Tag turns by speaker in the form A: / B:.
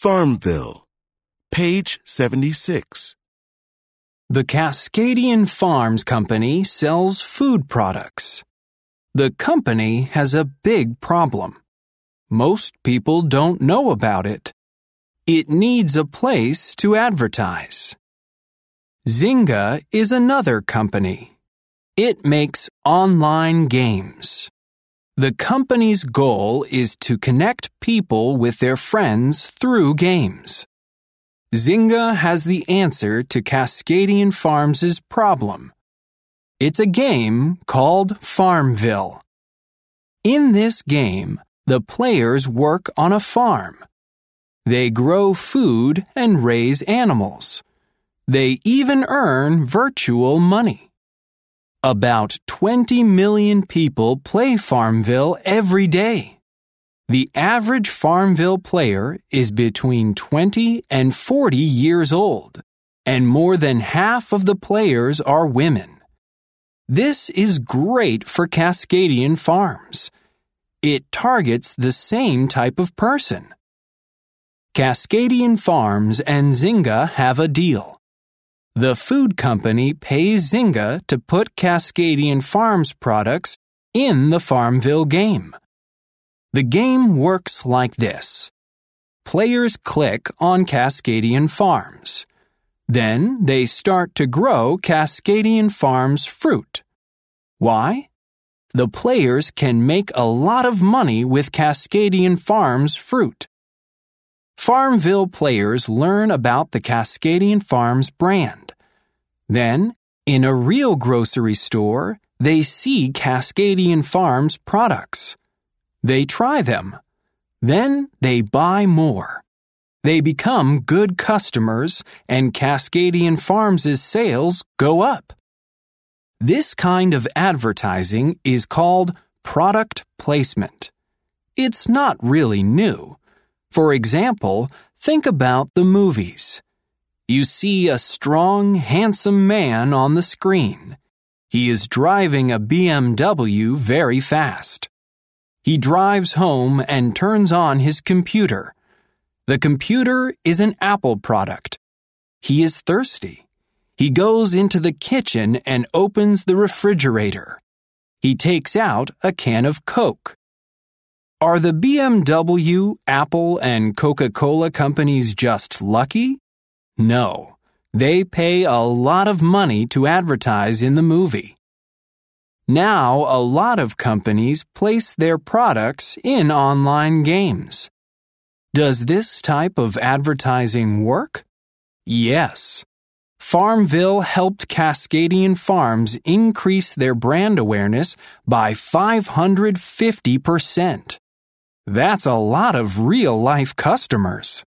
A: Farmville, page 76.
B: The Cascadian Farms Company sells food products. The company has a big problem. Most people don't know about it. It needs a place to advertise. Zynga is another company. It makes online games. The company's goal is to connect people with their friends through games. Zynga has the answer to Cascadian Farms' problem. It's a game called Farmville. In this game, the players work on a farm. They grow food and raise animals. They even earn virtual money. About 20 million people play Farmville every day. The average Farmville player is between 20 and 40 years old, and more than half of the players are women. This is great for Cascadian Farms. It targets the same type of person. Cascadian Farms and Zynga have a deal. The food company pays Zynga to put Cascadian Farms products in the Farmville game. The game works like this. Players click on Cascadian Farms. Then they start to grow Cascadian Farms fruit. Why? The players can make a lot of money with Cascadian Farms fruit. Farmville players learn about the Cascadian Farms brand. Then, in a real grocery store, they see Cascadian Farms products. They try them. Then they buy more. They become good customers, and Cascadian Farms' sales go up. This kind of advertising is called product placement. It's not really new. For example, think about the movies. You see a strong, handsome man on the screen. He is driving a BMW very fast. He drives home and turns on his computer. The computer is an Apple product. He is thirsty. He goes into the kitchen and opens the refrigerator. He takes out a can of Coke. Are the BMW, Apple, and Coca-Cola companies just lucky? No, they pay a lot of money to advertise in the movie. Now, a lot of companies place their products in online games. Does this type of advertising work? Yes. Farmville helped Cascadian Farms increase their brand awareness by 550%. That's a lot of real-life customers.